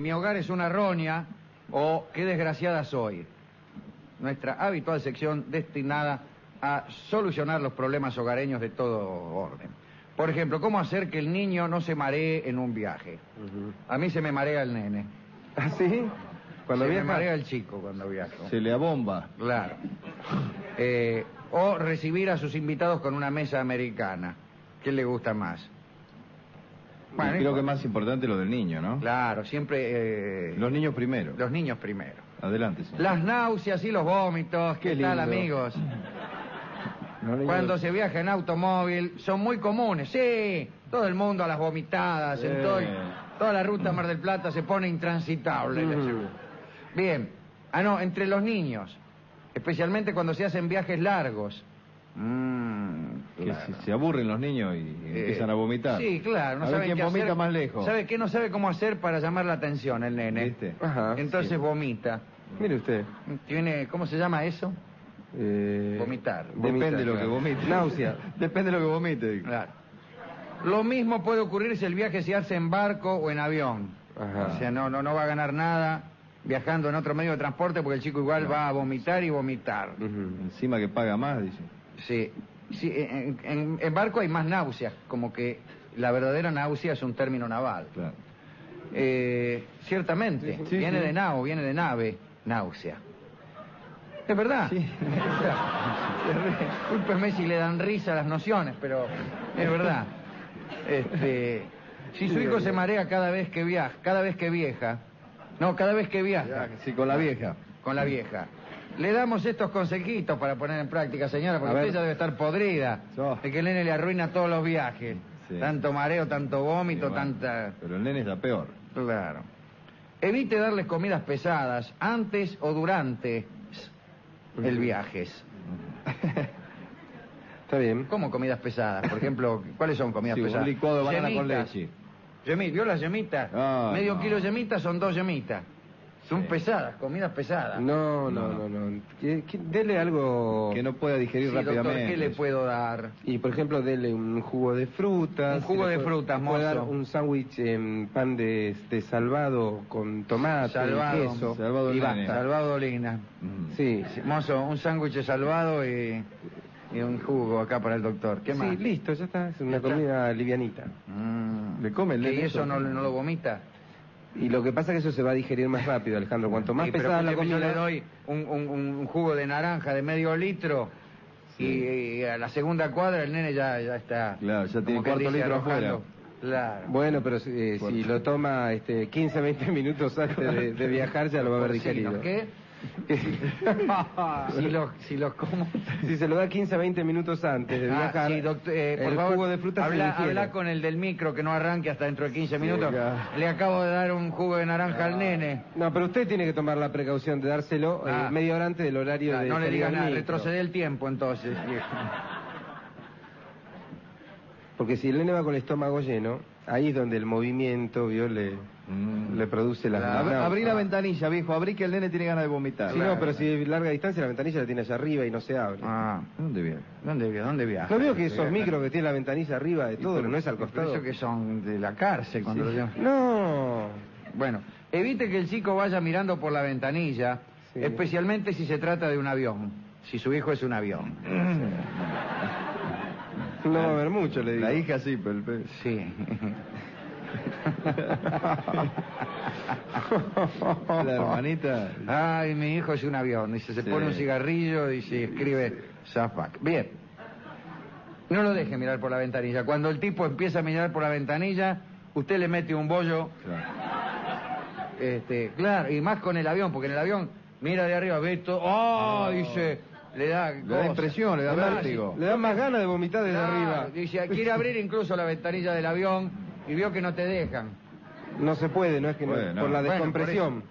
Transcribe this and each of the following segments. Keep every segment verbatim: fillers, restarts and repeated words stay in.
Mi hogar es una roña o qué desgraciada soy. Nuestra habitual sección destinada a solucionar los problemas hogareños de todo orden. Por ejemplo, ¿cómo hacer que el niño no se maree en un viaje? Uh-huh. A mí se me marea el nene. ¿Ah, sí? Cuando se viaja... me marea el chico cuando viajo. Se le abomba. Claro. Eh, o recibir a sus invitados con una mesa americana. ¿Qué le gusta más? Bueno, creo que es más importante lo del niño, ¿no? Claro, siempre... Eh, los niños primero. Los niños primero. Adelante, señor. Las náuseas y los vómitos. ¿Qué, ¿Qué tal, amigos? No, Cuando se viaja en automóvil son muy comunes. Sí, todo el mundo a las vomitadas. Eh. En todo, toda la ruta Mar del Plata se pone intransitable. Mm. Bien. Ah, no, entre los niños. Especialmente cuando se hacen viajes largos. Mm, claro. Que se, se aburren los niños y, y eh, empiezan a vomitar. Sí, claro. No a ver quién vomita hacer, más lejos. ¿Sabe qué? No sabe cómo hacer para llamar la atención el nene. ¿Viste? Ajá, entonces sí. Vomita. Mire usted. Tiene, ¿cómo se llama eso? Eh, vomitar. Depende de lo claro. que vomite. Náusea. Depende de lo que vomite. Claro. Lo mismo puede ocurrir si el viaje se hace en barco o en avión. Ajá. O sea, no, no, no va a ganar nada viajando en otro medio de transporte porque el chico igual no. va a vomitar y vomitar. Uh-huh. Encima que paga más, dice. Sí. Sí, en, en, en barco hay más náuseas, como que la verdadera náusea es un término naval. Claro. Eh, ciertamente, sí, sí, viene sí. de nao, viene de nave, náusea. Es verdad. Sí. Discúlpeme si le dan risa a las nociones, pero es verdad. Este, si su hijo se marea cada vez que viaja, cada vez que viaja, no, cada vez que viaja. Sí, con la vieja. Con la vieja. Le damos estos consejitos para poner en práctica, señora, porque usted ya debe estar podrida oh. de que el nene le arruina todos los viajes. Sí. Tanto mareo, tanto vómito, sí, bueno, tanta... Pero el nene es la peor. Claro. Evite darles comidas pesadas antes o durante el viaje. Está bien. ¿Cómo comidas pesadas? Por ejemplo, ¿cuáles son comidas sí, pesadas? Un licuado de banana con leche. Yemit, ¿vio las yemitas? Ah, Medio no. kilo de yemitas son dos yemitas. Son sí. pesadas, comidas pesadas. No, no, no, no. no. ¿Qué, qué, dele algo que no pueda digerir sí, rápidamente. Doctor, ¿qué le puedo dar? Y por ejemplo, dele un jugo de frutas. Un jugo de puede, frutas, mozo. Puede dar un sándwich en pan de, de salvado con tomate, salvado, queso salvado y basta. Salvado dolina. Mm. Sí. sí. Mozo, un sándwich de salvado y, y un jugo acá para el doctor. ¿Qué sí, más? Sí, listo, ya está. Es una comida está? livianita. Mm. ¿Le come el ¿Y eso no, no lo vomita? Y lo que pasa es que eso se va a digerir más rápido, Alejandro. Cuanto más sí, pesada la comida... Yo le doy un, un, un jugo de naranja de medio litro sí. y, y a la segunda cuadra el nene ya, ya está... Claro, ya tiene cuarto dice, litro afuera. Claro. Bueno, pero eh, si lo toma este, quince, veinte minutos antes de, de viajar ya lo va a haber digerido. ¿Qué? si lo si lo como si se lo da quince a veinte minutos antes de viajar ah, sí, doctor, eh, por el favor, jugo de frutas habla, habla con el del micro que no arranque hasta dentro de quince minutos sí, ya. Le acabo de dar un jugo de naranja ah. al nene. No, pero usted tiene que tomar la precaución de dárselo ah. eh, media hora antes del horario ah, de no le digas nada, micro. retrocede el tiempo entonces. Porque si el nene va con el estómago lleno, ahí es donde el movimiento, vio, le, mm. le produce la... Claro. la abrí la ventanilla, viejo, abrí que el nene tiene ganas de vomitar. Sí, claro. No, pero si de larga distancia la ventanilla la tiene allá arriba y no se abre. Ah, ¿dónde viaja? ¿Dónde viaja? ¿Dónde viaja? No veo que esos micros que tiene la ventanilla arriba de todo, pero no es al costado. Eso que son de la cárcel cuando sí. lo llevan. No. Bueno, evite que el chico vaya mirando por la ventanilla, sí. especialmente si se trata de un avión, si su hijo es un avión. No va a haber mucho, le digo. La hija sí, pero el... Sí. La hermanita... Ay, mi hijo es un avión. Dice, se sí. pone un cigarrillo y se escribe Zafac. Bien. No lo deje mirar por la ventanilla. Cuando el tipo empieza a mirar por la ventanilla, usted le mete un bollo. Claro. Este, claro, y más con el avión, porque en el avión mira de arriba, ve todo... ¡Oh! oh. Dice... Le da, le da impresión, le da vértigo. Le da más ganas de vomitar desde claro, arriba. Dice, quiere abrir incluso la ventanilla del avión y vio que no te dejan. No se puede, no es que bueno, no, por la descompresión. Bueno,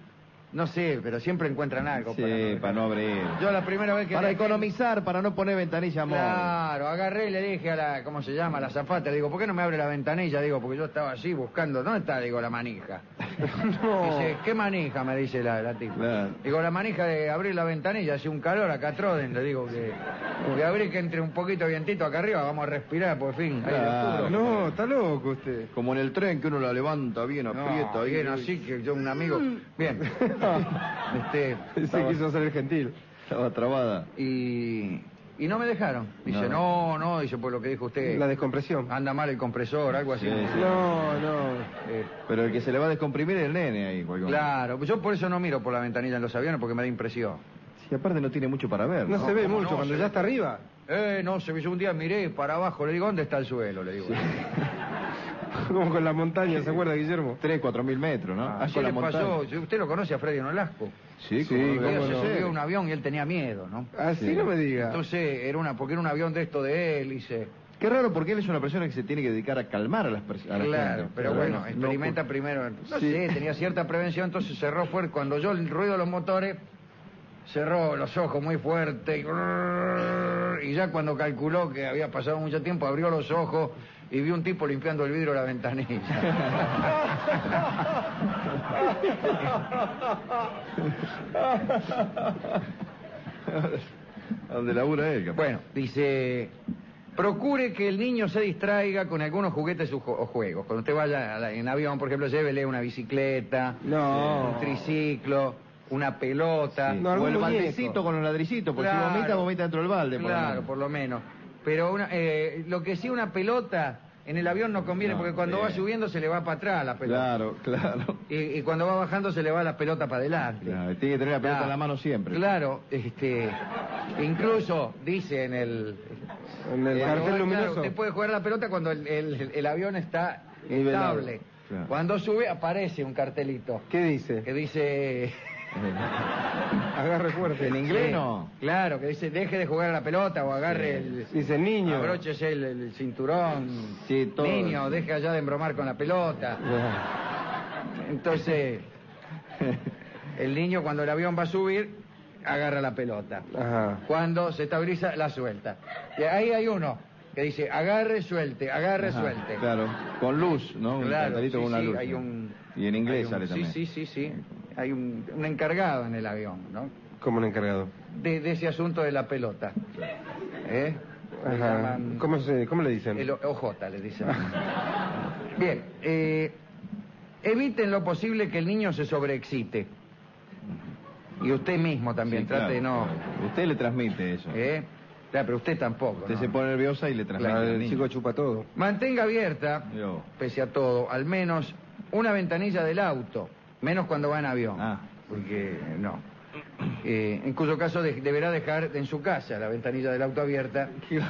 No sé, pero siempre encuentran algo. Sí, para no, para no abrir. Yo la primera vez que... Para le- economizar, para no poner ventanilla móvil. Claro, agarré y le dije a la... ¿Cómo se llama? A la azafata. Le digo, ¿por qué no me abre la ventanilla? Digo, porque yo estaba así buscando... ¿Dónde está? Digo, la manija. No. Dice, ¿qué manija? Me dice la, la tipa. Claro. Digo, la manija de abrir la ventanilla. Hace un calor acá Troden. Le digo que... Que abrí que entre un poquito vientito acá arriba. Vamos a respirar, por fin. Aire Claro. puro. No, está loco usted. Como en el tren que uno la levanta bien, aprieta. No, ahí. bien, así que yo un amigo... Bien. Este... Se quiso hacer el gentil. Estaba trabada. Y... Y no me dejaron. Dice, no, no, dice, por lo que dijo usted... La descompresión. Anda mal el compresor, algo así. Sí, sí. No, no. Eh, Pero el que se le va a descomprimir es el nene ahí. cualquier- claro, yo por eso no miro por la ventanilla en los aviones porque me da impresión. Sí, aparte no tiene mucho para ver. No ¿no? se ve ¿cómo mucho, no? cuando Se ya ve. está arriba. Eh, no, se yo un día miré para abajo, le digo, ¿dónde está el suelo? Le digo. Como con la montaña, ¿se acuerda, Guillermo? Tres, cuatro mil metros, ¿no? Ah, con ¿qué la le pasó? montaña. ¿Usted lo conoce a Freddy Nolasco? Sí, Sí, ¿cómo Un no? día ¿cómo se no? subió a un avión y él tenía miedo, ¿no? Así Sí. no me diga. Entonces, era una, porque era un avión de esto de hélice. Qué raro, porque él es una persona que se tiene que dedicar a calmar a las personas. Claro, pero bueno, experimenta primero. No Sí. sé, tenía cierta prevención, entonces cerró fuerte. Cuando oyó el ruido de los motores, cerró los ojos muy fuerte. Y, y ya cuando calculó que había pasado mucho tiempo, abrió los ojos y vio un tipo limpiando el vidrio de la ventanilla. Donde labura él, capaz. Bueno, dice, procure que el niño se distraiga con algunos juguetes o ju- o juegos. Cuando usted vaya a la- en avión, por ejemplo, llévele una bicicleta, No. un triciclo, una pelota. Sí. No, o algún el muñeco. baldecito con los ladricitos, porque Claro. si vomita, vomita dentro del balde. por lo Claro, menos. por lo menos. Pero una, eh, lo que sí, una pelota en el avión no conviene, No, porque cuando bien. va subiendo se le va para atrás la pelota. Claro, claro. Y, y cuando va bajando se le va la pelota para adelante. Claro, tiene que tener la pelota Claro. en la mano siempre. Claro, este, incluso dice en el... En el Eh, cartel claro, luminoso. usted puede jugar la pelota cuando el, el- el avión está Nivelado. estable. Claro. Cuando sube aparece un cartelito ¿Qué dice? que dice... Agarre fuerte. ¿En inglés Sí, no? Claro, que dice deje de jugar a la pelota o agarre el... Dice niño. Abróchese el, el cinturón. Sí, todo. Niño, deje allá de embromar con la pelota. Entonces, el niño cuando el avión va a subir, agarra la pelota. Ajá. Cuando se estabiliza, la suelta. Y ahí hay uno que dice, agarre, suelte, agarre, Ajá, suelte. Claro, con luz, ¿no? Un Claro, cartelito sí, con una sí, luz. hay ¿no? un... Y en inglés hay un- sale sí, también. Sí, sí, sí. Hay un, un encargado en el avión, ¿no? Como un encargado. De, de ese asunto de la pelota. ¿Eh? Le Ajá. llaman- ¿Cómo, se, ¿Cómo le dicen? El O J le dicen. Bien, eh, eviten lo posible que el niño se sobreexcite. Y usted mismo también, Sí, trate de claro. no... Usted le transmite eso. ¿eh? Claro, pero usted tampoco. Usted ¿no? se pone nerviosa y le transmite Claro, al el niño. chico chupa todo. Mantenga abierta, Yo. pese a todo, al menos una ventanilla del auto, menos cuando va en avión. Ah. Porque no. Eh, en cuyo caso de- deberá dejar en su casa la ventanilla del auto abierta.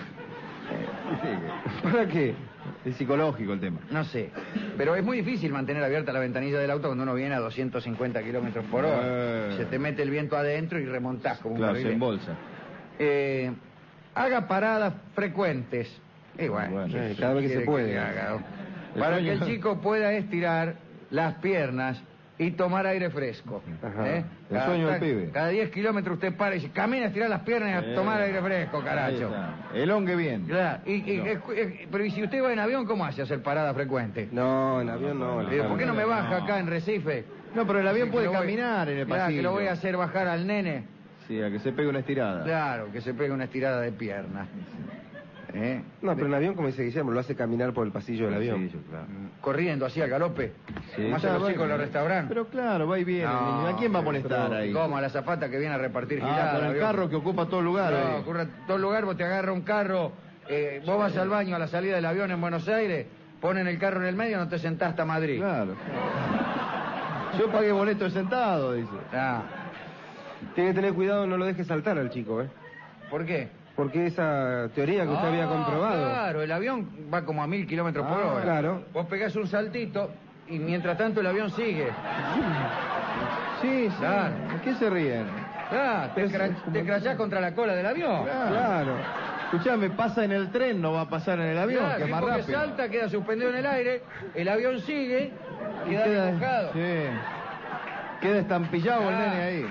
¿Para qué? Es psicológico el tema. No sé, pero es muy difícil mantener abierta la ventanilla del auto cuando uno viene a doscientos cincuenta kilómetros por hora. Eh. Se te mete el viento adentro y remontás como Claro, un se barrilete. embolsa. Eh, haga paradas frecuentes. Y bueno, Bueno, Eh, ¿qué cada vez que quiere se puede. le haga, no? El Para sueño- que el chico pueda estirar las piernas y tomar aire fresco. Ajá. ¿eh? El Cada- sueño del cada- pibe. Cada diez kilómetros usted para y dice, camina a estirar las piernas y a Eh. tomar aire fresco, Ahí caracho. está. El hongue bien. Claro, y, y- No. eh, eh, pero ¿y si usted va en avión, cómo hace hacer paradas frecuentes? No, en avión no. Le digo, ¿por qué no me baja No. acá en Recife? No, pero el avión Que puede lo voy- caminar en el Claro, pasillo. que lo voy a hacer bajar al nene. Sí, a que se pegue una estirada. Claro, que se pegue una estirada de pierna. ¿Eh? No, pero en avión, como dice Guillermo, lo hace caminar por el pasillo del avión. Sí, claro. Corriendo así al galope. Sí, Como hacen está los bueno. chicos en los restaurantes. Pero claro, va y viene. No, el niño. ¿A quién va a molestar pero- ahí? Como a la zapata que viene a repartir Ah, giladas. con el avión. carro que ocupa todo el lugar. No, ahí. ocurre todo lugar, vos te agarra un carro, eh, vos vas al baño a la salida del avión en Buenos Aires, ponen el carro en el medio, no te sentás hasta Madrid. Claro. Yo pagué boleto de sentado, dice. Ah, Tiene que tener cuidado, no lo deje saltar al chico, ¿eh? ¿por qué? Porque esa teoría que usted había Ah, comprobado. Claro, el avión va como a mil kilómetros por Ah, hora. claro. Vos pegás un saltito y mientras tanto el avión sigue. Sí, sí. Claro. ¿De qué se ríen? Ah, te, Es- cra- es como- te crachás contra la cola del avión. Claro. Escuchame, pasa en el tren, no va a pasar en el avión, Claro, que es el más tipo que rápido. salta, queda suspendido en el aire, el avión sigue y queda queda- dibujado. Sí. Queda estampillado Ah. el nene ahí.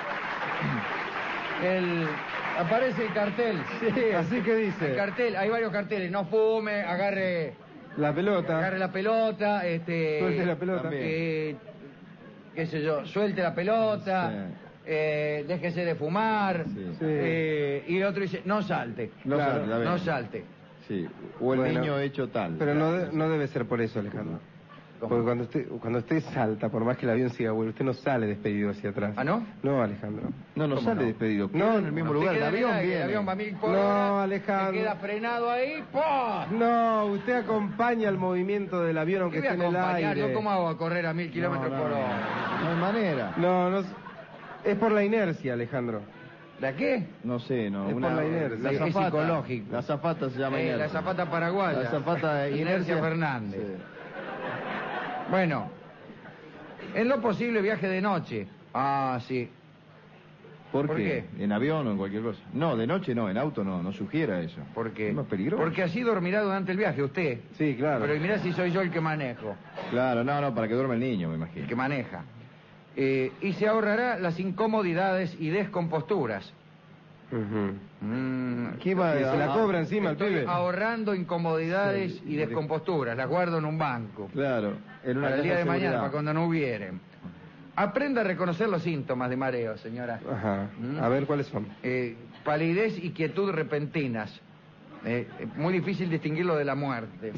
El, aparece el cartel. Sí, así que dice. El cartel, hay varios carteles. No fume, agarre, La pelota. agarre la pelota, este... Suelte la pelota. eh, qué sé yo, suelte la pelota, Sí. eh, déjese de fumar, Sí. Sí. eh, y el otro dice, no salte, No Claro, salte, la no ven. salte. Sí. O el Bueno, niño hecho tal. Pero no, de- no debe ser por eso, Alejandro. ¿Cómo? Porque cuando usted, cuando usted salta, por más que el avión siga vuelo, usted no sale despedido hacia atrás. ¿Ah, no? No, Alejandro. No, no ¿Cómo sale no? despedido. No, No, en el mismo Usted lugar. El queda en avión aire, viene. el avión va a mil por No, hora, Alejandro. se queda frenado ahí, ¡pah! No, usted acompaña el movimiento del avión aunque ¿Qué voy esté a en el acompañar? aire. ¿Yo cómo hago a correr a mil No, kilómetros no, por no. hora? No hay manera. No, no. Es por la inercia, Alejandro. ¿La qué? No sé, no. Es una, por la inercia. La Es zafata, psicológico. La zafata se llama Eh, inercia. la zapata paraguaya. La zafata Inercia Fernández. Sí. Bueno, en lo posible viaje de noche. Ah, sí. ¿Por, ¿Por qué? ¿En avión o en cualquier cosa? No, de noche no, en auto no, no sugiera eso. ¿Por qué? Es más peligroso. Porque así dormirá durante el viaje usted. Sí, claro. Pero mirá si soy yo el que manejo, Claro, no, no, para que duerma el niño, me el imagino. que maneja. Eh, y se ahorrará las incomodidades y descomposturas. Ujú. Mm, ¿Qué va Que a- se la cobra encima el estoy pibe. ahorrando incomodidades Sí, y descomposturas. Las guardo en un banco. Claro, en una Para el caja día de mañana, seguridad. para cuando no hubieren. Aprenda a reconocer los síntomas de mareo, señora. Ajá. Mm. A ver cuáles son. Eh, palidez y quietud repentinas. Eh, eh, muy difícil distinguirlo de la muerte.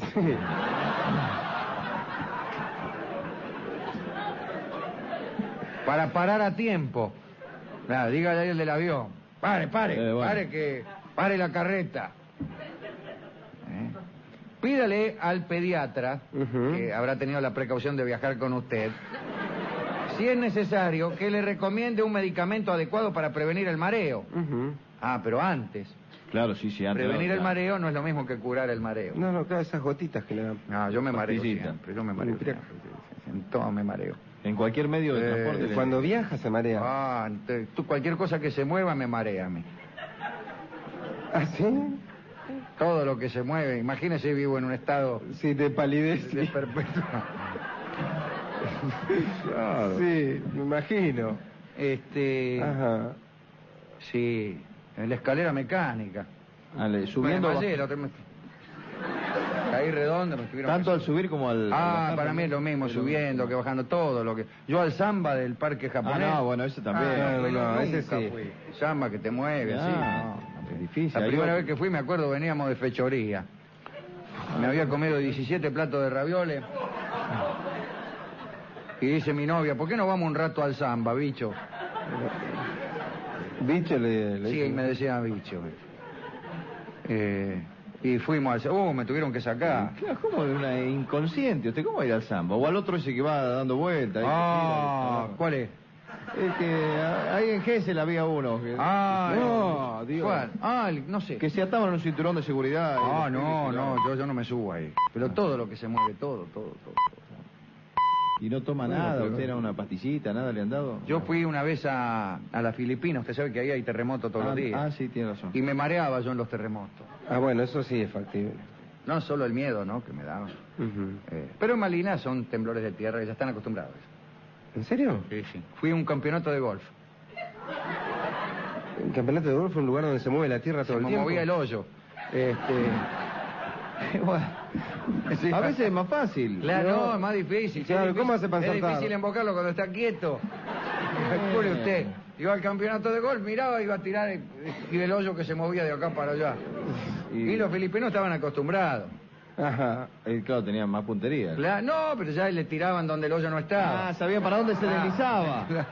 Para parar a tiempo. Nada, dígale ahí el del avión. Pare, pare, Eh, bueno. pare que... Pare la carreta. Eh. Pídale al pediatra, Ujú. que habrá tenido la precaución de viajar con usted, si es necesario, que le recomiende un medicamento adecuado para prevenir el mareo. Ujú. Ah, pero antes. Claro, sí, sí, antes. Prevenir no, el claro. mareo no es lo mismo que curar el mareo. No, no, claro, esas gotitas que le dan. No, yo me mareo Pastillita. siempre, yo me mareo Mira. siempre. En todo me mareo. En cualquier medio de Eh, transporte. le- Cuando viaja se marea. Ah, ente- tú, cualquier cosa que se mueva me marea a mí. ¿Ah, sí? Todo lo que se mueve. Imagínese, vivo en un estado Sí, de palidez. de perpetuo. Claro. Sí, me imagino. Este. Ajá. Sí, en la escalera mecánica. Ale, subiendo. Me desmayé, la otra vez. Caí redondo, me estuvieron. Tanto al subir como al. al Ah, bajar para mí también. es lo mismo, Es lo subiendo mismo. que bajando, todo lo que... Yo al samba del parque Ah, japonés... no, bueno, ese también. Ah, No, no, pero no, ese nunca sí. fui. Samba que te mueve, Ah, sí. no. es difícil. La Hay primera otro- vez que fui, me acuerdo, veníamos de fechoría. Me había comido diecisiete platos de ravioles. Y dice mi novia, ¿por qué no vamos un rato al samba, bicho? Bicho le, le Sí, dice- y me decía bicho. Eh, y fuimos al... Uh, me tuvieron que sacar. Claro, ¿cómo de una inconsciente? ¿Usted cómo va a ir al samba? O al otro ese que va dando vueltas. ahí que Ah, tira, ¿cuál es? Es que ah, ahí en Gessel había uno. Que, Ah, No, no, Dios. ¿cuál? Ah, el- no sé. que se ataban en un cinturón de seguridad. Ah, y- no, y- no, yo, yo no me subo ahí. Pero todo lo que se mueve, todo, todo, todo. todo. Y no toma Bueno, nada, pero- usted era una pastillita, nada le han dado. Yo fui una vez a, a las Filipinas, usted sabe que ahí hay terremotos todos ah, los días. Ah, sí, tiene razón. Y me mareaba yo en los terremotos. Ah, bueno, eso sí es factible. No solo el miedo, ¿no?, que me daba. Ujú. Eh, pero en Malina son temblores de tierra y ya están acostumbrados. ¿En serio? Sí, sí. Fui a un campeonato de golf. El campeonato de golf es un lugar donde se mueve la tierra todo Se el me tiempo. movía el hoyo. Este... bueno, sí. A veces es más fácil. Claro, No. no, es más difícil. Claro, es difícil, ¿cómo hace para Es saltar? difícil invocarlo cuando está quieto. Calcule usted. Iba al campeonato de golf, miraba, iba a tirar y, y el hoyo que se movía de acá para allá. Y- Y los filipinos estaban acostumbrados. Ajá. Eh, claro, tenía más puntería. Cla- no, pero ya le tiraban donde el hoyo no estaba. Ah, sabía para dónde se Ah. deslizaba. Claro.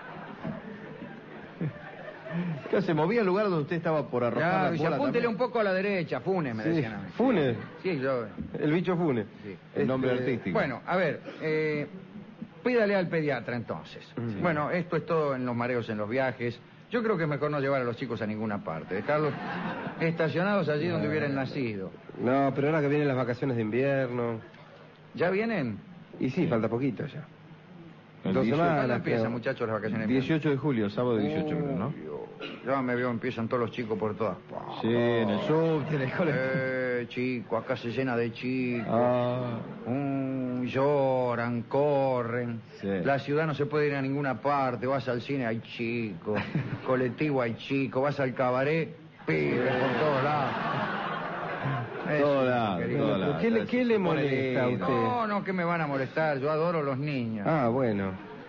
Claro, se movía al lugar donde usted estaba por arrojar Claro, la y dice, bola apúntele también. un poco a la derecha, Fune, me Sí. decían a mí. Fune. Sí, yo... El bicho Fune. Sí. El nombre Este, artístico. Bueno, a ver, eh, pídale al pediatra entonces. Sí. Bueno, esto es todo en los mareos en los viajes. Yo creo que es mejor no llevar a los chicos a ninguna parte, dejarlos estacionados allí donde hubieran nacido. No, pero ahora que vienen las vacaciones de invierno. ¿Ya vienen? Y sí, falta poquito ya. El Dos dieciocho- semanas. ¿Cuándo empiezan, creo. muchachos, las vacaciones? dieciocho de julio, sábado dieciocho, creo, ¿no? Uy, Dios. Ya me veo, empiezan todos los chicos por todas partes. Sí, en el subte, en el colegio. Eh, de chicos, acá se llena de chicos. Ah. Mm, lloran, corren. Sí. La ciudad no se puede ir a ninguna parte. Vas al cine, hay chicos. Colectivo, hay chicos. Vas al cabaret, pibes por todos lados. Todos lados, querido. todos Pero lados. ¿qué le, qué le Se pone molesta a lindo. usted? No, no, que me van a molestar. Yo adoro los niños. Ah, bueno.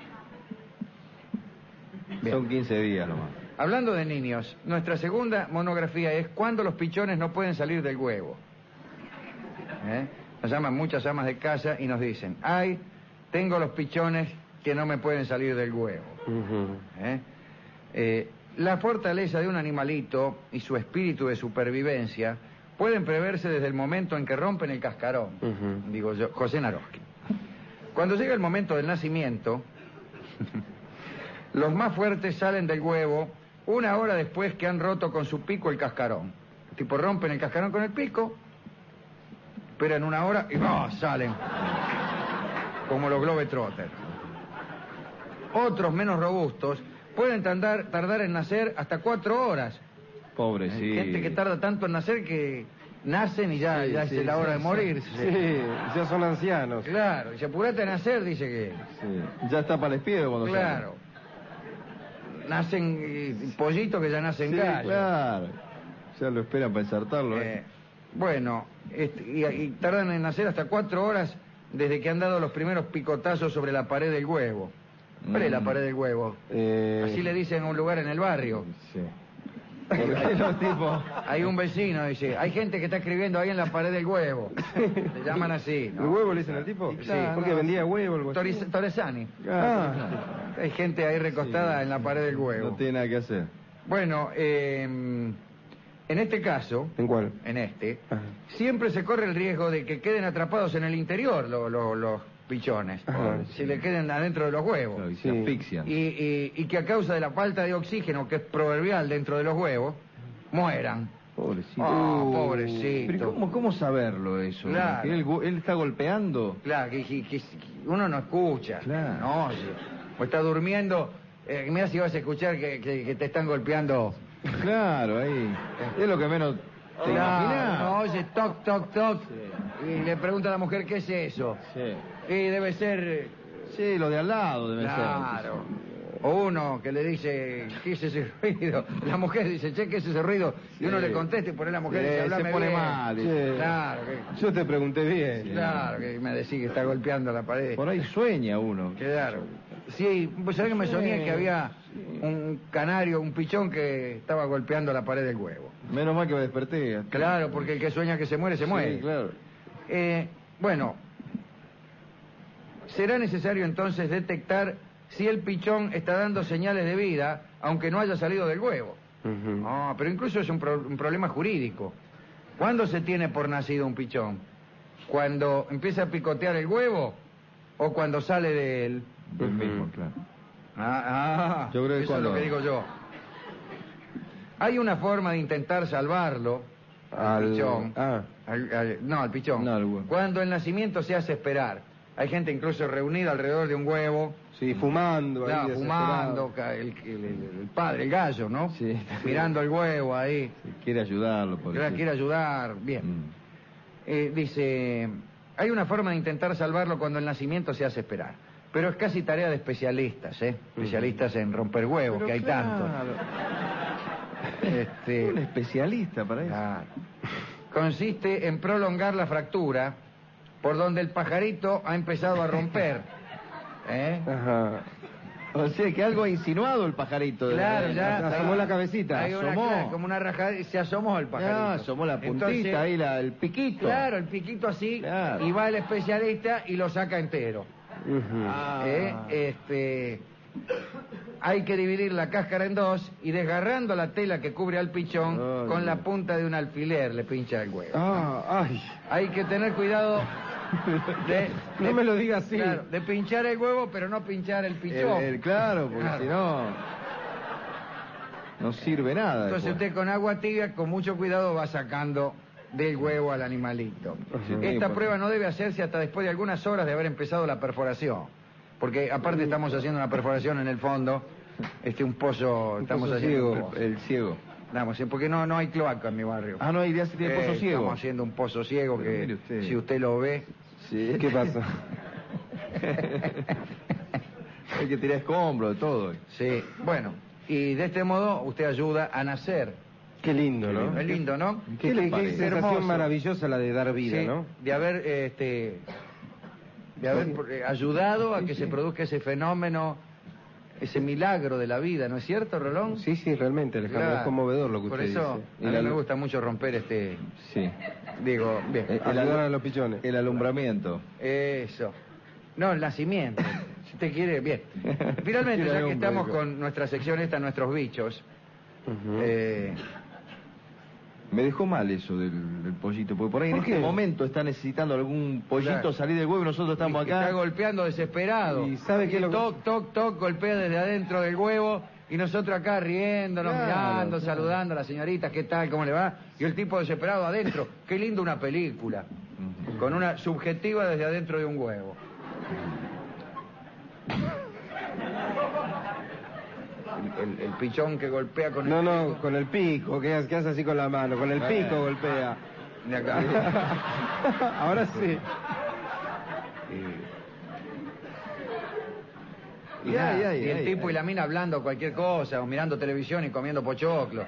Bien. Son quince días nomás. Hablando de niños, nuestra segunda monografía es ¿cuándo los pichones no pueden salir del huevo? ¿Eh? Nos llaman muchas amas de casa y nos dicen, ay, tengo los pichones que no me pueden salir del huevo. Ujú. ¿Eh? Eh, la fortaleza de un animalito y su espíritu de supervivencia pueden preverse desde el momento en que rompen el cascarón, Ujú. digo yo, José Naroski. Cuando llega el momento del nacimiento, los más fuertes salen del huevo una hora después que han roto con su pico el cascarón. Tipo, rompen el cascarón con el pico, esperan una hora y ¡oh! Salen. Como los Globetrotters. Otros menos robustos pueden tardar, tardar en nacer hasta cuatro horas. Pobre, sí. Hay gente que tarda tanto en nacer que nacen y ya, Sí, ya sí, es la sí, hora de sí. morirse. Sí, ya son ancianos. Claro, y se apurate a nacer, dice que... Sí. Ya está para el espiedo cuando Claro. Nacen eh, pollitos que ya nacen sale. Sí, gallos. claro. Ya lo esperan para ensartarlo. ¿eh? Eh, bueno, este, y, y tardan en nacer hasta cuatro horas desde que han dado los primeros picotazos sobre la pared del huevo. ¿Cuál es la Mm. pared del huevo? Eh, Así le dicen a un lugar en el barrio. Sí. Porque los tipos... Hay un vecino, dice, hay gente que está escribiendo ahí en la pared del huevo. Se llaman así, ¿El ¿no? huevo le dicen al tipo? Sí. Porque vendía huevo o algo así. Toriz- Torresani. Ah, Hay gente ahí recostada Sí. en la pared del huevo. No tiene nada que hacer. Bueno, eh, en este caso, ¿en cuál? en este, Ajá. siempre se corre el riesgo de que queden atrapados en el interior lo- lo- los pichones. Ajá. Si le queden adentro de los huevos. Claro, y Sí. se asfixian. Y, y- y que a causa de la falta de oxígeno, que es proverbial dentro de los huevos, mueran. Pobrecito. Ah, Uh, pobrecito. Pero ¿cómo, ¿cómo saberlo eso? Claro. Que él, go- él está golpeando. Claro, que, que- que uno no escucha. Claro. No oye. O está durmiendo. Eh, mira si vas a escuchar que, que- que te están golpeando. Claro, ahí. Es lo que menos te Claro, imaginas. no oye, toc, toc, toc. Y le pregunta a la mujer, ¿qué es eso? Sí. Y debe ser... eh, Sí, lo de al lado debe Claro. O uno que le dice, ¿qué es ese ruido? La mujer dice, che, ¿qué es ese ruido? Y uno Sí. le contesta y por ahí la mujer Sí, dice, se hablame pone bien. mal, Sí. dice. Claro, que, Yo te pregunté bien. claro, que me decís que está golpeando la pared. ser. Por ahí sueña uno. Claro. Sí, pues sabés que me soñé Sí, que había sí. un canario, un pichón que estaba golpeando la pared del huevo. Menos mal que me desperté. Claro, porque el que sueña que se muere, se muere. Sí, claro. Eh, bueno, será necesario entonces detectar si el pichón está dando señales de vida, aunque no haya salido del huevo. Ujú. No, pero incluso es un, pro- un problema jurídico. ¿Cuándo se tiene por nacido un pichón? ¿Cuando empieza a picotear el huevo o cuando sale de él? El Ujú. mismo, claro. Ah, ah, Yo creo que eso cuando- es lo que digo yo. Hay una forma de intentar salvarlo al, Al- pichón. ah. Al- al- no, al pichón. No, al huevo. Cuando el nacimiento se hace esperar. Hay gente incluso reunida alrededor de un huevo, Sí, fumando. ahí, claro, fumando, desesperado. ca- el, el- el- el padre, el gallo, ¿no? Sí. Mirando el huevo ahí. Sí, quiere ayudarlo. Que Porque... quiere ayudar. Bien. Mm. Eh, dice, hay una forma de intentar salvarlo cuando el nacimiento se hace esperar. Pero es casi tarea de especialistas, ¿eh? Especialistas en romper huevos, Pero que hay claro. tantos. Este, Un especialista para eso. claro. Consiste en prolongar la fractura por donde el pajarito ha empezado a romper. ¿Eh? Ajá. O sea, que algo ha insinuado el pajarito. de Claro, la- ya. asomó la cabecita. Hay una, asomó. claro, como una rajada y se asomó el pajarito. Ya, asomó la puntita Entonces, ahí, la, el piquito. Claro, el piquito así, Claro. y va el especialista y lo saca entero. Ujú. Ah. ¿Eh? Este, hay que dividir la cáscara en dos y desgarrando la tela que cubre al pichón, Ay, con la Dios. punta de un alfiler le pincha el huevo. Ah, ay. Hay que tener cuidado de, No de- me lo diga así. claro, de pinchar el huevo, pero no pinchar el El- pichón. el- claro, porque Claro. si no, no sirve nada. Entonces después. usted con agua tibia, con mucho cuidado, va sacando del huevo al animalito. Sí, Esta por- prueba no debe hacerse hasta después de algunas horas de haber empezado la perforación. Porque aparte estamos haciendo una perforación en el fondo, este un pozo, Un estamos pozo haciendo un ciego. pozo. El ciego. Vamos, porque no, no hay cloaca en mi barrio. Ah, no hay, ya se tiene pozo Eh, ciego. Estamos haciendo un pozo ciego Pero que, mire usted. si usted lo ve... Sí. ¿Qué pasa? Hay que tirar escombros, de todo. Sí, bueno, y de este modo usted ayuda a nacer. Qué lindo, ¿no? Es lindo, ¿no? Qué, qué, qué parece? sensación Hermoso. maravillosa la de dar vida, Sí, ¿no? de haber, este, de haber eh, ayudado a que se produzca ese fenómeno, ese milagro de la vida, ¿no es cierto, Rolón? Sí, sí, realmente, Alejandro, Claro. es conmovedor lo que Por usted eso dice. a mí El me alu- gusta mucho romper este, Sí. digo, bien, Eh, el ayudar alu- a los pichones. El alumbramiento. eso. No, el nacimiento. Si usted quiere, bien. Finalmente, Quiere ya que hombre, estamos digo. con nuestra sección esta, nuestros bichos, Ujú. eh, Me dejó mal eso del, del pollito, porque por ahí en ¿Por este qué? momento está necesitando algún pollito Claro. salir del huevo y nosotros estamos y está acá. golpeando desesperado. ¿Y sabe qué es lo que- Toc, toc, toc, golpea desde adentro del huevo y nosotros acá riéndonos, Claro, mirando, claro. saludando a las señoritas, ¿qué tal? ¿Cómo le va? Y el tipo desesperado adentro. Qué lindo una película. Ujú. Con una subjetiva desde adentro de un huevo. El, el- el pichón que golpea con No, el no, pico. con el pico, que hace, que hace así con la mano, con el Eh. pico golpea. De acá. Ahora sí. Y, Y nada, ay, ay, y el ay, tipo ay. y la mina hablando cualquier cosa, o mirando televisión y comiendo pochoclo.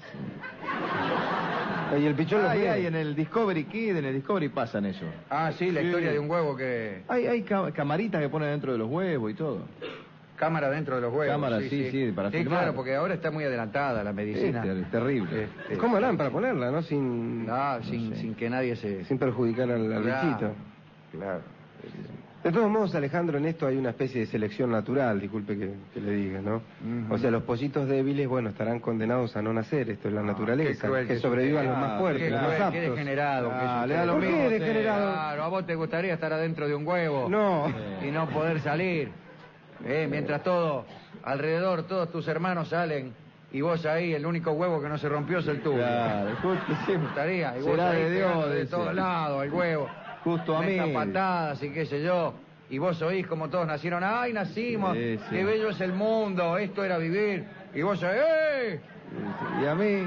Y el pichón lo Ay, ve. ay, en el Discovery Kid, en el Discovery pasan eso. Ah, sí, la Sí. historia de un huevo que... Hay, hay ca- camaritas que ponen dentro de los huevos y todo. Cámara dentro de los huevos. Cámara, sí, sí, para Sí, filmar. claro, porque ahora está muy adelantada la medicina. Sí, ter- terrible. Este, ¿Cómo harán para ponerla, no? Sin, No, sin, sé. sin que nadie se... sin perjudicar al, al Claro, bichito. Claro. De todos modos, Alejandro, en esto hay una especie de selección natural, disculpe que, que le diga, ¿no? Ujú. O sea, los pollitos débiles, bueno, estarán condenados a no nacer, esto es la Ah, naturaleza, qué cruel que que sobrevivan es los usted. más Ah, fuertes, qué los cruel, más qué aptos. degenerado que es Ah, usted. le da lo ¿Por mismo qué a usted. degenerado? Claro, a vos te gustaría estar adentro de un huevo. No. Y no poder salir. Eh, mientras todo, alrededor, todos tus hermanos salen y vos ahí, el único huevo que no se rompió es el tuyo. Claro, justo ¿Te siempre. gustaría? Y vos Será ahí de Dios, pegando de dice. todos lados, el huevo. Justo a mí. Meta patadas y qué sé yo. Y vos oís como todos nacieron. ¡Ay, nacimos! Sí, sí. ¡Qué bello es el mundo! Esto era vivir. Y vos oís, ¡eh! Y a mí,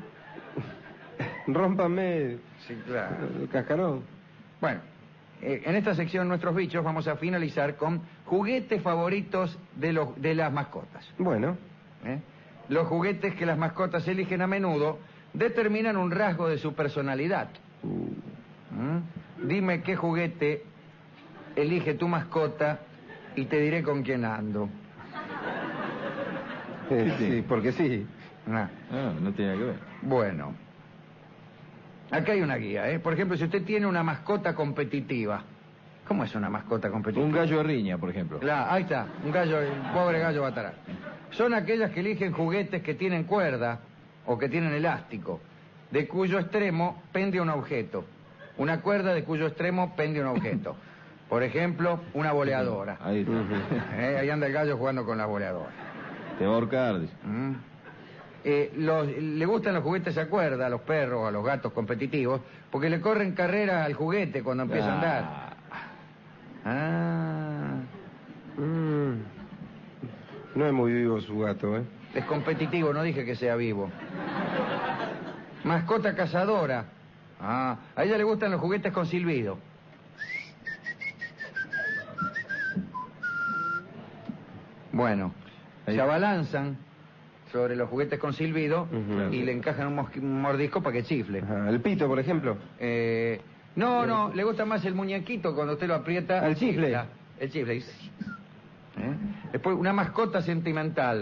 Rómpame Sí, claro. el cascarón. Bueno, eh, en esta sección Nuestros Bichos vamos a finalizar con juguetes favoritos de, los, de las mascotas. Bueno, ¿eh? Los juguetes que las mascotas eligen a menudo determinan un rasgo de su personalidad. ¿Mm? Dime qué juguete elige tu mascota y te diré con quién ando. eh, Sí, sí. sí, porque sí. Ah, ah, no tiene nada que ver. bueno, acá hay una guía, ¿eh? Por ejemplo, si usted tiene una mascota competitiva. ¿Cómo es una mascota competitiva? Un gallo de riña, por ejemplo. Claro, ahí está, un gallo, un pobre gallo batará. Son aquellas que eligen juguetes que tienen cuerda o que tienen elástico, de cuyo extremo pende un objeto. Una cuerda de cuyo extremo pende un objeto. Por ejemplo, una boleadora. Ahí está. Ujú. Eh, ahí anda el gallo jugando con la boleadora. Te va a ahorcar, dice. ¿Mm? Eh, los- le gustan los juguetes a cuerda a los perros, a los gatos competitivos, porque le corren carrera al juguete cuando empieza a andar. Ah, Mm. No es muy vivo su gato, ¿eh? es competitivo, no dije que sea vivo. Mascota cazadora. Ah, a ella le gustan los juguetes con silbido. Bueno, Ahí. se abalanzan sobre los juguetes con silbido Ujú. y le encajan un, mosqui- un mordisco para que chifle. Ajá. El pito, por ejemplo. Eh, no, no, le gusta más el muñequito cuando usted lo aprieta. Al chifle. chifla. El chifle. ¿Eh? Después, una mascota sentimental.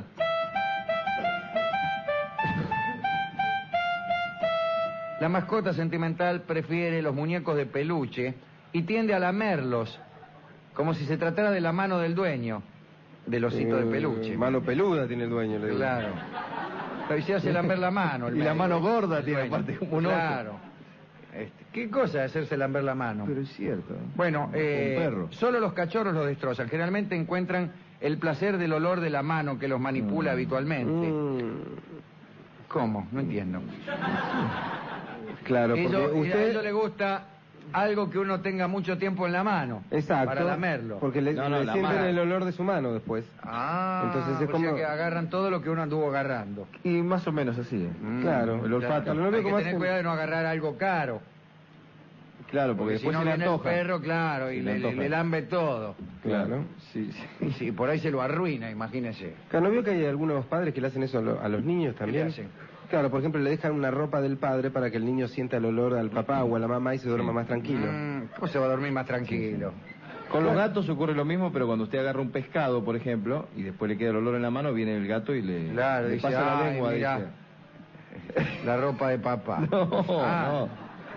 La mascota sentimental prefiere los muñecos de peluche y tiende a lamerlos, como si se tratara de la mano del dueño, del osito de Eh, peluche. Mano peluda tiene el dueño, le digo. Claro. Pero se hace lamber la mano. el Y la medio. mano gorda El tiene dueño. aparte como un oso. Claro. Este, ¿qué cosa es hacerse lamber la mano? Pero es cierto. Bueno, eh, Un perro. solo los cachorros los destrozan. Generalmente encuentran el placer del olor de la mano que los manipula Mm. habitualmente. Mm. ¿Cómo? No entiendo. Claro, porque Ellos- A ellos usted... le gusta algo que uno tenga mucho tiempo en la mano. Exacto. Para lamerlo. Porque le, no, no, le la sienten mano. el olor de su mano después. Ah, Entonces es o como... sea que agarran todo lo que uno anduvo agarrando. Y más o menos así. ¿eh? Mm, Claro, el olfato. claro. Lo veo Hay que como tener hacen- cuidado de no agarrar algo caro. Claro, porque, Porque si después no se le viene el antoja. perro, claro, y Se le, le le, antoja. le lambe todo. Claro. Sí, sí. Y sí, por ahí se lo arruina, imagínese. Claro, ¿no veo que hay algunos padres que le hacen eso a, lo- a los niños también? le hacen? Claro, por ejemplo, le dejan una ropa del padre para que el niño sienta el olor al papá o a la mamá y se duerma Sí. más tranquilo. Mm, ¿Cómo se va a dormir más tranquilo? Con los gatos ocurre lo mismo, pero cuando usted agarra un pescado, por ejemplo, y después le queda el olor en la mano, viene el gato y le, Claro, le dice, pasa la "Ay, lengua". mirá, Dice. la ropa de papá. No, Ah,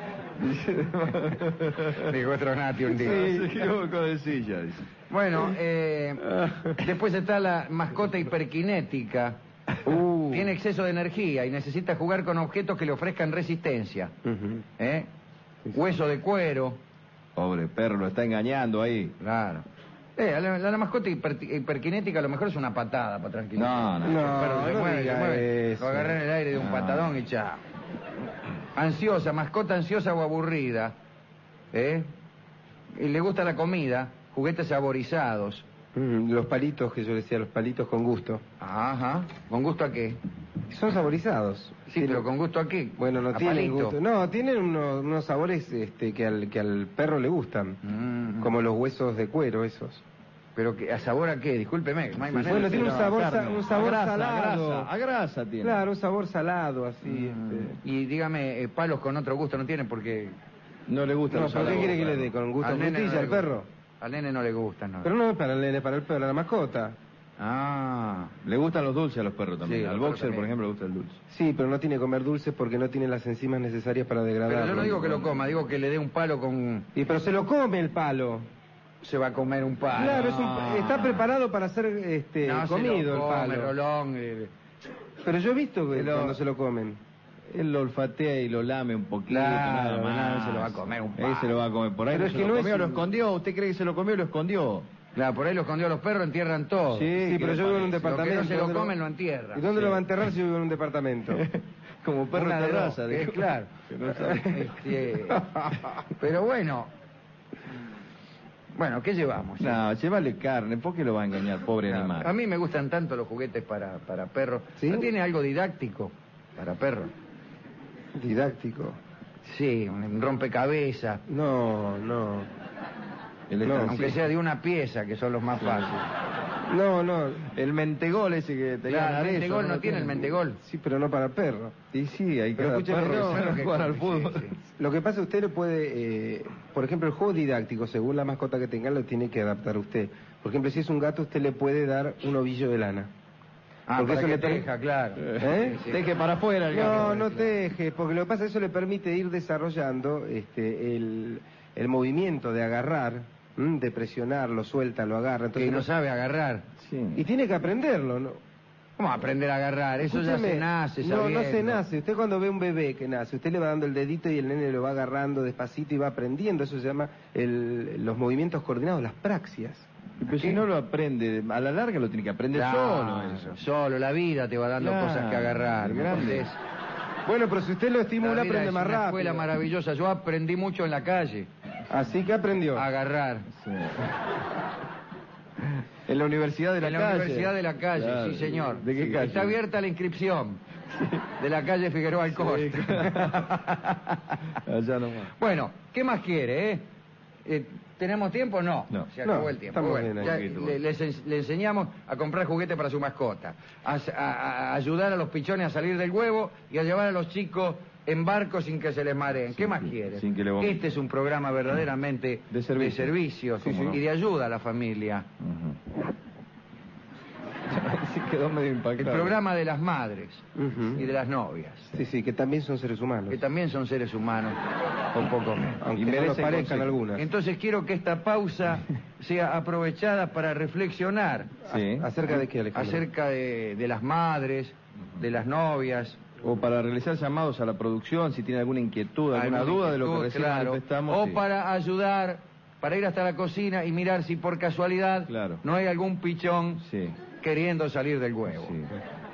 no. dijo Tronati un día. Sí, se equivocó de silla, dice. Bueno, eh, después está la mascota hiperkinética. Uh. Tiene exceso de energía y necesita jugar con objetos que le ofrezcan resistencia. Ujú. ¿Eh? Hueso de cuero. Pobre perro, lo está engañando ahí. Claro. Eh, la, la- la mascota hiper- hiperkinética a lo mejor es una patada para tranquilizar. No, no. El perro se no mueve, se diga mueve. eso. Lo agarré en el aire de un No. patadón y chao. Ansiosa, mascota ansiosa o aburrida. ¿Eh? Y le gusta la comida, juguetes saborizados. Mm, los palitos que yo decía, los palitos con gusto. Ajá. ¿Con gusto a qué? Son saborizados. Sí, Tienen- pero con gusto a qué. Bueno, no A tienen palito. gusto. No, tienen unos, unos sabores este, que, al, que al perro le gustan. Mm. Como los huesos de cuero, esos. ¿Pero que, a sabor a qué? Discúlpeme, no hay manera Bueno, de tiene un decirlo. sabor, carne. sa- un sabor A grasa, salado. A grasa, a grasa tiene. Claro, un sabor salado, así. Mm. este. Y dígame, eh, palos con otro gusto no tienen porque... No le gusta No, los ¿pero qué salados, quiere que le claro. dé? ¿Con gusto a Al nene no frutilla le al gusta. perro? Al nene no le gustan, ¿no? Pero no es para el nene, para el perro, para la mascota. Ah, Le gustan los dulces a los perros también. Sí, a Al los perros boxer, por también. ejemplo, le gusta el dulce. Sí, pero no tiene que comer dulces porque no tiene las enzimas necesarias para degradarlo. pero yo no digo que lo coma, digo que le dé un palo con... Y pero se lo come el palo. Se va a comer un palo. Claro, es un- Ah. está preparado para ser este, No, se comido lo come, el palo. Rolón. eh, Pero yo he visto que Pero- cuando se lo comen. Él lo olfatea y lo lame un poquito, Claro, nada más. no, se lo va a comer un Él palo. se lo va a comer. Por ahí Pero no es se que lo no es comió, lo un- escondió. ¿Usted cree que se lo comió y lo escondió? Claro, por ahí lo escondió a los perros, entierran todo. Sí, ¿qué pero le yo vivo en un parece? Lo que departamento. no se lo ¿dónde comen lo entierran. ¿Y dónde Sí. lo va a enterrar si yo vivo en un departamento? Como perro Una de de dos, raza. eh, dijo. claro. Que no sabe. Este, pero bueno. Bueno, ¿qué llevamos? No, llévale carne. ¿Por qué lo va a engañar, pobre A animal? mí me gustan tanto los juguetes para, para perros. ¿Sí? ¿No tiene algo didáctico para perros? Didáctico. Sí, un rompecabezas. No, no. El No, estancito. Aunque sea de una pieza, que son los más fáciles. No, no. El mentegol ese que te iban a Claro, dar el eso, mentegol no lo tiene el mentegol. Sí, pero no para perro. Y sí, hay que Pero dar escúcheme, perro no, que sabe que jugar al come, sí, fútbol. sí. Lo que pasa es que usted le puede, eh, por ejemplo, el juego didáctico, según la mascota que tenga, lo tiene que adaptar usted. Por ejemplo, si es un gato, usted le puede dar un ovillo de lana. Ah, Porque para eso que le per- teja, claro. ¿Eh? Sí, sí. Deje para afuera el No, gato. no teje, porque lo que pasa es que eso le permite ir desarrollando este, el, el movimiento de agarrar, ¿m? De presionar, lo suelta, lo agarra. Que Entonces, no sabe agarrar. Sí. Y tiene que aprenderlo, ¿no? ¿Cómo aprender a agarrar? Eso ya Escúcheme, se nace, No, no se sabiendo. nace. Usted cuando ve un bebé que nace, usted le va dando el dedito y el nene lo va agarrando despacito y va aprendiendo. Eso se llama el- los movimientos coordinados, las praxias. Pero si no lo aprende, a la larga lo tiene que aprender Claro, solo eso. Solo, la vida te va dando Claro, cosas que agarrar. ¿me grande. entendés? Bueno, pero si usted lo La estimula, vida aprende es más una rápido. escuela maravillosa. Yo aprendí mucho en la calle Así que aprendió. a agarrar. Sí. En la Universidad de la En la Calle. Universidad de la Calle, Claro. sí señor. ¿De qué Sí. calle? Está abierta la inscripción. De la calle Figueroa Alcorte. Allá nomás. Bueno, ¿qué más quiere, eh? Eh, ¿Tenemos tiempo? No. No. Se acabó No, el tiempo. estamos Bueno, bien ya ahí. le, les ens- le enseñamos a comprar juguete para su mascota, a, a- a ayudar a los pichones a salir del huevo y a llevar a los chicos en barco sin que se les mareen. ¿Qué más que- quiere? sin que le vomiten. Este es un programa verdaderamente De servicio. servicio, Sí, sí. y de ayuda a la familia. Ujú. Sí, quedó medio impactado. El programa de las madres Ujú. y de las novias, Sí, sí, que también son seres humanos. que también son seres humanos, un poco menos. Aunque Y no nos merecen parezcan consejo. algunas. Entonces quiero que esta pausa sea aprovechada para reflexionar Sí. ¿Acerca de qué, Alejandro? acerca de, de las madres, de las novias. O para realizar llamados a la producción, si tiene alguna inquietud, alguna duda de lo que inquietud, recién claro. manifestamos. O sí. para ayudar, para ir hasta la cocina y mirar si por casualidad Claro. no hay algún pichón Sí. queriendo salir del huevo. Sí.